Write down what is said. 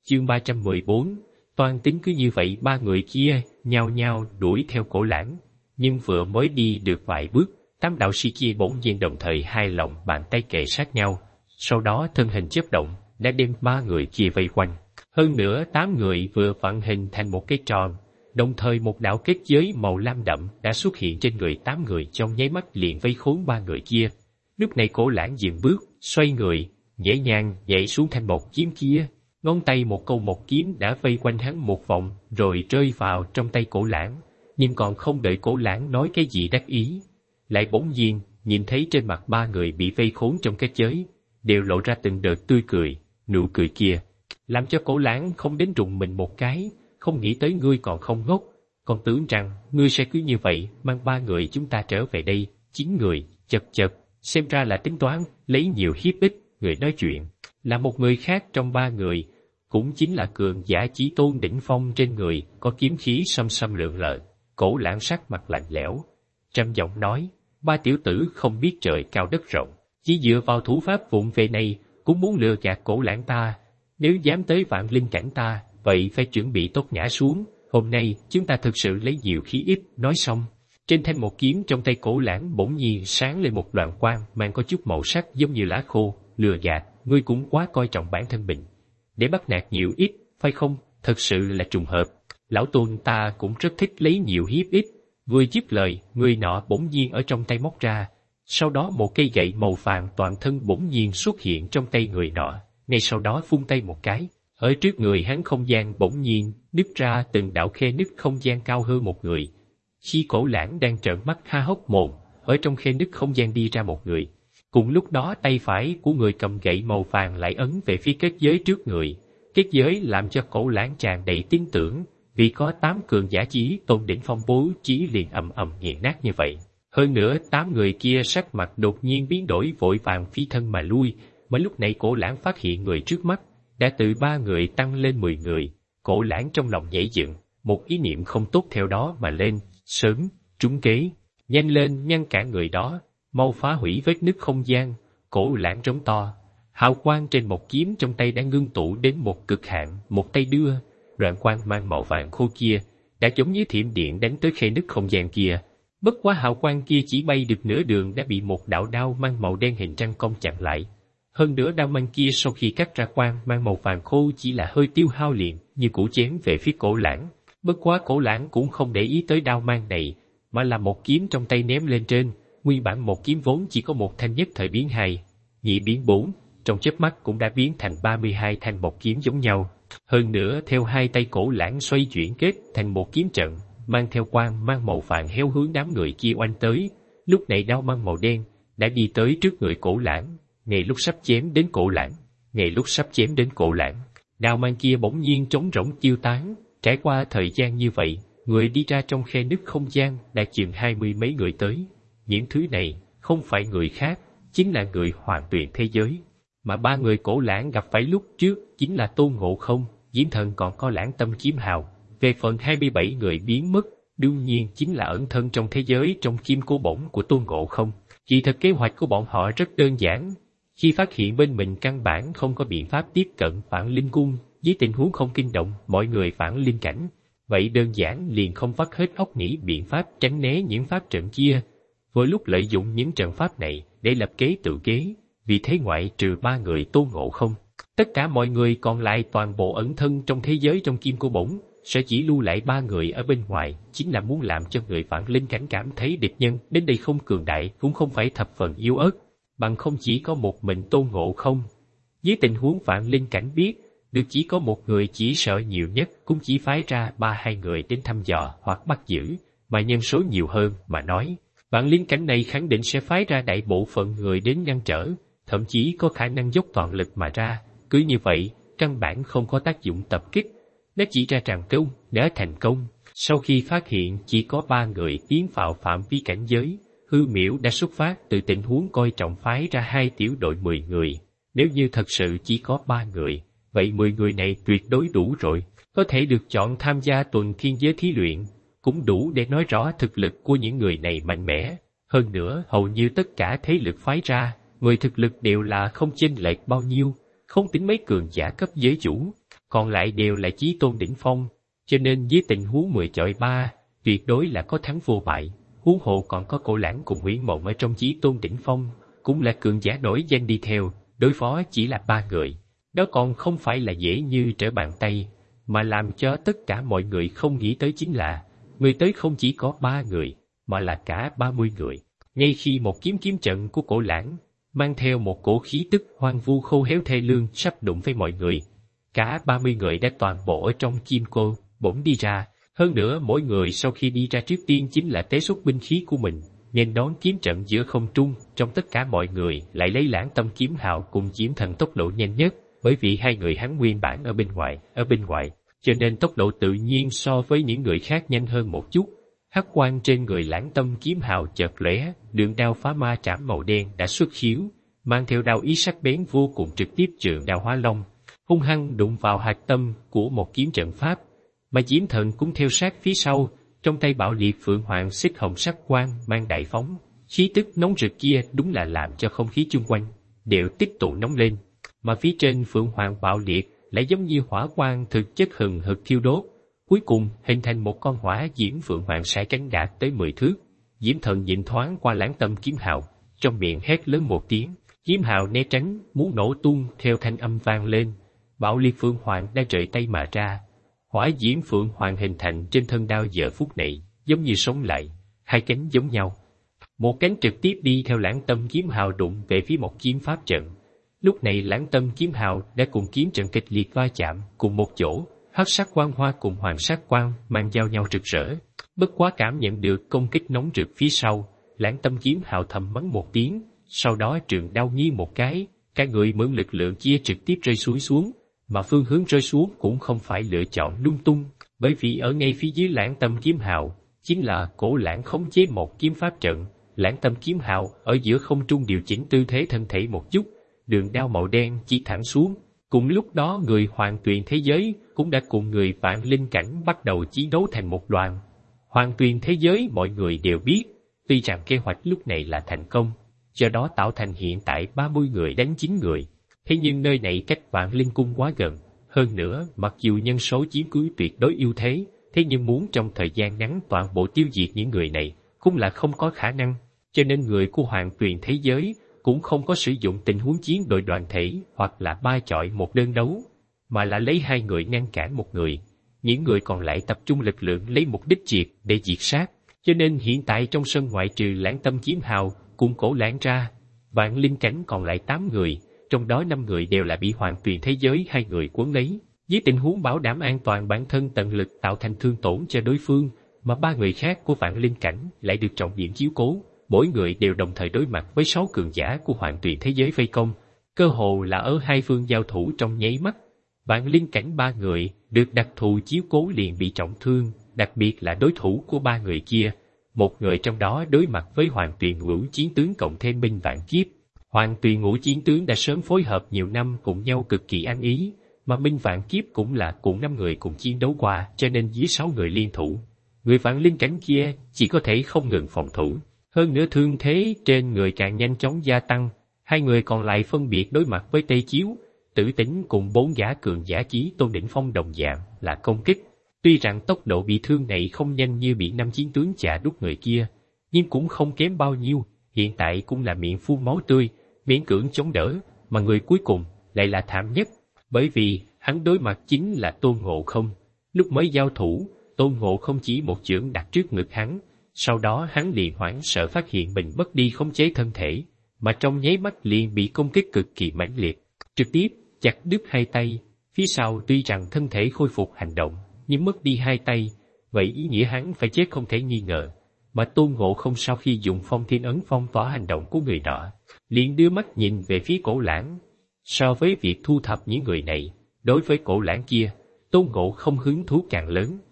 Chương 314, toan tính cứ như vậy ba người kia nhao nhao đuổi theo Cổ Lãng, nhưng vừa mới đi được vài bước, tám đạo sĩ kia bỗng nhiên đồng thời hai lòng bàn tay kề sát nhau, sau đó thân hình chớp động đã đem ba người kia vây quanh. Hơn nữa 8 người vừa vận hình thành một cái tròn, đồng thời một đạo kết giới màu lam đậm đã xuất hiện trên người 8 người, trong nháy mắt liền vây khốn ba người kia. Lúc này Cổ Lãng dừng bước, xoay người, nhẹ nhàng nhảy xuống thanh một kiếm kia, ngón tay một câu một kiếm đã vây quanh hắn một vòng, rồi rơi vào trong tay Cổ Lãng. Nhưng còn không đợi Cổ Lãng nói cái gì đắc ý, lại bỗng nhiên nhìn thấy trên mặt ba người bị vây khốn trong kết giới đều lộ ra từng đợt tươi cười. Nụ cười kia làm cho Cổ Lãng không đến rùng mình một cái, không nghĩ tới ngươi còn không ngốc, còn tưởng rằng ngươi sẽ cứ như vậy mang ba người chúng ta trở về đây. 9 người, chật chật, xem ra là tính toán lấy nhiều hiếp ít. Người nói chuyện là một người khác trong ba người, cũng chính là cường giả chí tôn đỉnh phong, trên người có kiếm khí xăm xăm lượn lờ. Cổ Lãng sắc mặt lạnh lẽo, trầm giọng nói: ba tiểu tử không biết trời cao đất rộng, chỉ dựa vào thủ pháp vụng về này cũng muốn lừa gạt Cổ Lãng ta. Nếu dám tới vạn linh cảnh ta, vậy phải chuẩn bị tốt ngã xuống. Hôm nay chúng ta thực sự lấy nhiều khí ít. Nói xong, trên thanh một kiếm trong tay Cổ Lãng bỗng nhiên sáng lên một đoàn quang mang có chút màu sắc giống như lá khô. Lừa gạt, ngươi cũng quá coi trọng bản thân mình, để bắt nạt nhiều ít, phải không? Thật sự là trùng hợp. Lão tôn ta cũng rất thích lấy nhiều hiếp ít. Vừa dứt lời, người nọ bỗng nhiên ở trong tay móc ra, sau đó một cây gậy màu vàng toàn thân bỗng nhiên xuất hiện trong tay người nọ. Ngay sau đó vung tay một cái, ở trước người hắn không gian bỗng nhiên nứt ra từng đạo khe nứt không gian cao hơn một người. Khi Cổ Lãng đang trợn mắt há hốc mồm, ở trong khe nứt không gian đi ra một người. Cùng lúc đó tay phải của người cầm gậy màu vàng lại ấn về phía kết giới trước người. Kết giới làm cho Cổ Lãng tràn đầy tin tưởng, vì có 8 cường giả chí tôn đỉnh phong bố trí liền ầm ầm nghiền nát như vậy. Hơn nữa 8 người kia sắc mặt đột nhiên biến đổi, vội vàng phi thân mà lui. Mà lúc này Cổ Lãng phát hiện người trước mắt đã từ 3 người tăng lên 10 người. Cổ Lãng trong lòng nhảy dựng, một ý niệm không tốt theo đó mà lên: sớm trúng kế, nhanh lên ngăn cản người đó, mau phá hủy vết nứt không gian. Cổ Lãng trống to, hào quang trên một kiếm trong tay đã ngưng tụ đến một cực hạn, một tay đưa đoạn quang mang màu vàng khô kia đã giống như thiểm điện đánh tới khe nứt không gian kia. Bất quá hào quang kia chỉ bay được nửa đường đã bị một đạo đao mang màu đen hình trăng cong chặn lại. Hơn nữa đao mang kia sau khi cắt ra quang mang màu vàng khô chỉ là hơi tiêu hao liền, như củ chém về phía Cổ Lãng. Bất quá Cổ Lãng cũng không để ý tới đao mang này, mà là một kiếm trong tay ném lên trên. Nguyên bản một kiếm vốn chỉ có một thanh, nhất thời biến 2, nhị biến 4, trong chớp mắt cũng đã biến thành 32 thanh một kiếm giống nhau. Hơn nữa theo hai tay Cổ Lãng xoay chuyển kết thành một kiếm trận, mang theo quang mang màu vàng héo hướng đám người kia oanh tới. Lúc này đao mang màu đen đã đi tới trước người Cổ Lãng. Ngay lúc sắp chém đến Cổ Lãng, đao mang kia bỗng nhiên trống rỗng tiêu tán. Trải qua thời gian như vậy, người đi ra trong khe nứt không gian đã chừng 20 mấy người tới. Những thứ này không phải người khác, chính là người Hoàng Tuyền thế giới mà 3 người Cổ Lãng gặp phải lúc trước, chính là Tôn Ngộ Không, Diễm Thần còn có Lãng Tâm Kiếm Hào. Về phần 27 người biến mất, đương nhiên chính là ẩn thân trong thế giới trong kim cô bổng của Tôn Ngộ Không. Kỳ thật kế hoạch của bọn họ rất đơn giản. Khi phát hiện bên mình căn bản không có biện pháp tiếp cận Vạn Linh Cung, với tình huống không kinh động mọi người Vạn Linh cảnh, vậy đơn giản liền không vắt hết óc nghĩ biện pháp tránh né những pháp trận kia, vừa lúc lợi dụng những trận pháp này để lập kế tự kế. Vì thế ngoại trừ 3 người Tôn Ngộ Không, tất cả mọi người còn lại toàn bộ ẩn thân trong thế giới trong kim cô bổng. Sẽ chỉ lưu lại 3 người ở bên ngoài, chính là muốn làm cho người Vạn Linh cảnh cảm thấy địch nhân đến đây không cường đại, cũng không phải thập phần yếu ớt, bằng không chỉ có một mình Tôn Ngộ Không. Với tình huống Vạn Linh cảnh biết được chỉ có một người, chỉ sợ nhiều nhất cũng chỉ phái ra 3-2 người đến thăm dò hoặc bắt giữ, mà nhân số nhiều hơn mà nói, Vạn Linh cảnh này khẳng định sẽ phái ra đại bộ phận người đến ngăn trở, thậm chí có khả năng dốc toàn lực mà ra. Cứ như vậy, căn bản không có tác dụng tập kích, nó chỉ ra tràng công đã thành công. Sau khi phát hiện chỉ có 3 người tiến vào phạm vi cảnh giới, Hư Miễu đã xuất phát từ tình huống coi trọng phái ra 2 tiểu đội 10 người. Nếu như thật sự chỉ có 3 người, vậy 10 người này tuyệt đối đủ rồi, có thể được chọn tham gia tuần thiên giới thí luyện, cũng đủ để nói rõ thực lực của những người này mạnh mẽ. Hơn nữa, hầu như tất cả thế lực phái ra, người thực lực đều là không chênh lệch bao nhiêu, không tính mấy cường giả cấp giới chủ. còn lại đều là chí tôn đỉnh phong, cho nên với tình huống 10 chọi 3, tuyệt đối là có thắng vô bại. Huống hồ còn có Cổ Lãng cùng Huyễn Mộng ở trong chí tôn đỉnh phong, cũng là cường giả nổi danh đi theo, đối phó chỉ là 3 người. Đó còn không phải là dễ như trở bàn tay, mà làm cho tất cả mọi người không nghĩ tới chính là, người tới không chỉ có 3 người, mà là cả 30 người. Ngay khi một kiếm trận của Cổ Lãng, mang theo một cổ khí tức hoang vu khô héo thê lương sắp đụng với mọi người, cả 30 người đã toàn bộ ở trong kim cô, bỗng đi ra. Hơn nữa mỗi người sau khi đi ra trước tiên chính là tế xuất binh khí của mình, nên đón kiếm trận giữa không trung. Trong tất cả mọi người lại lấy Lãng Tâm Kiếm Hào cùng Diễm Thần tốc độ nhanh nhất, bởi vì hai người hắn nguyên bản ở bên ngoài, cho nên tốc độ tự nhiên so với những người khác nhanh hơn một chút. Hắc quang trên người Lãng Tâm Kiếm Hào chợt lóe, đường đao phá ma trảm màu đen đã xuất khiếu, mang theo đao ý sắc bén vô cùng, trực tiếp trường đao hóa long, hung hăng đụng vào hạch tâm của một kiếm trận pháp. Mà Diễm Thần cũng theo sát phía sau, trong tay bạo liệt Phượng Hoàng xích hồng sắc quang mang đại phóng, khí tức nóng rực kia đúng là làm cho không khí chung quanh đều tích tụ nóng lên. Mà phía trên Phượng Hoàng bạo liệt lại giống như hỏa quang thực chất hừng hực thiêu đốt, cuối cùng hình thành một con hỏa diễm Phượng Hoàng sải cánh đạt tới 10 thước. Diễm Thần nhìn thoáng qua Lãng Tâm Kiếm Hào, trong miệng hét lớn một tiếng, kiếm hào né tránh, muốn nổ tung theo thanh âm vang lên. Bạo liệt Phượng Hoàng đã rời tay mà ra. Hỏa diễm Phượng Hoàng hình thành trên thân đao giờ phút này, giống như sống lại, hai cánh giống nhau. Một cánh trực tiếp đi theo Lãng Tâm Kiếm Hào đụng về phía một kiếm pháp trận. Lúc này Lãng Tâm Kiếm Hào đã cùng kiếm trận kịch liệt va chạm cùng một chỗ, hắc sắc quang hoa cùng hoàng sắc quang mang giao nhau rực rỡ. Bất quá cảm nhận được công kích nóng rực phía sau, Lãng Tâm Kiếm Hào thầm mắng một tiếng, sau đó trường đao nghiêng một cái, cả người mượn lực lượng kia trực tiếp rơi xuống. Mà phương hướng rơi xuống cũng không phải lựa chọn lung tung, bởi vì ở ngay phía dưới Lãng Tâm Kiếm Hào chính là Cổ Lãng khống chế một kiếm pháp trận. Lãng Tâm Kiếm Hào ở giữa không trung điều chỉnh tư thế thân thể một chút, đường đao màu đen chỉ thẳng xuống. Cùng lúc đó người Hoàng Tuyền thế giới cũng đã cùng người Vạn Linh Cảnh bắt đầu chiến đấu thành một đoàn. Hoàng Tuyền thế giới mọi người đều biết, tuy rằng kế hoạch lúc này là thành công, do đó tạo thành hiện tại 30 người đánh 9 người. Thế nhưng nơi này cách Vạn Linh Cung quá gần, hơn nữa mặc dù nhân số chiếm cứ tuyệt đối ưu thế, thế nhưng muốn trong thời gian ngắn toàn bộ tiêu diệt những người này cũng là không có khả năng, cho nên người của Hoàng Tuyền thế giới cũng không có sử dụng tình huống chiến đội đoàn thể hoặc là 3 chọi 1 đơn đấu, mà là lấy 2 người ngăn cản một người, những người còn lại tập trung lực lượng lấy mục đích triệt để diệt sát. Cho nên hiện tại trong sân ngoại trừ Lãng Tâm Kiếm Hào cùng Cổ Lãng ra, Vạn Linh Cảnh còn lại 8 người, trong đó 5 người đều là bị Hoàng Tuyền thế giới 2 người cuốn lấy, với tình huống bảo đảm an toàn bản thân tận lực tạo thành thương tổn cho đối phương, mà 3 người khác của Vạn Linh Cảnh lại được trọng điểm chiếu cố, mỗi người đều đồng thời đối mặt với 6 cường giả của Hoàng Tuyền thế giới vây công, cơ hồ là ở hai phương giao thủ trong nháy mắt. Vạn Linh Cảnh 3 người được đặc thù chiếu cố liền bị trọng thương, đặc biệt là đối thủ của 3 người kia, một người trong đó đối mặt với Hoàng Tuyền Ngũ Chiến Tướng cộng thêm binh vạn kiếp. Hoàng Tuyền Ngũ Chiến Tướng đã sớm phối hợp nhiều năm cùng nhau cực kỳ ăn ý, mà binh vạn kiếp cũng là cùng 5 người cùng chiến đấu qua, cho nên với 6 người liên thủ, người Vạn Linh Cảnh kia chỉ có thể không ngừng phòng thủ. Hơn nữa thương thế trên người càng nhanh chóng gia tăng, 2 người còn lại phân biệt đối mặt với Tây Chiếu, Tử Tính cùng 4 gã cường giả chí tôn đỉnh phong đồng dạng là công kích. Tuy rằng tốc độ bị thương này không nhanh như bị 5 chiến tướng chà đút người kia, nhưng cũng không kém bao nhiêu, hiện tại cũng là miệng phun máu tươi, miễn cưỡng chống đỡ, mà người cuối cùng lại là thảm nhất, bởi vì hắn đối mặt chính là Tôn Ngộ Không. Lúc mới giao thủ, Tôn Ngộ Không chỉ một chưởng đặt trước ngực hắn, sau đó hắn liền hoảng sợ phát hiện mình mất đi khống chế thân thể, mà trong nháy mắt liền bị công kích cực kỳ mãnh liệt, trực tiếp chặt đứt 2 tay. Phía sau tuy rằng thân thể khôi phục hành động, nhưng mất đi 2 tay, vậy ý nghĩa hắn phải chết không thể nghi ngờ. Mà Tôn Ngộ Không sau khi dùng Phong Thiên Ấn phong tỏa hành động của người nọ, liền đưa mắt nhìn về phía Cổ Lãng. So với việc thu thập những người này, đối với Cổ Lãng kia, Tôn Ngộ Không hứng thú càng lớn.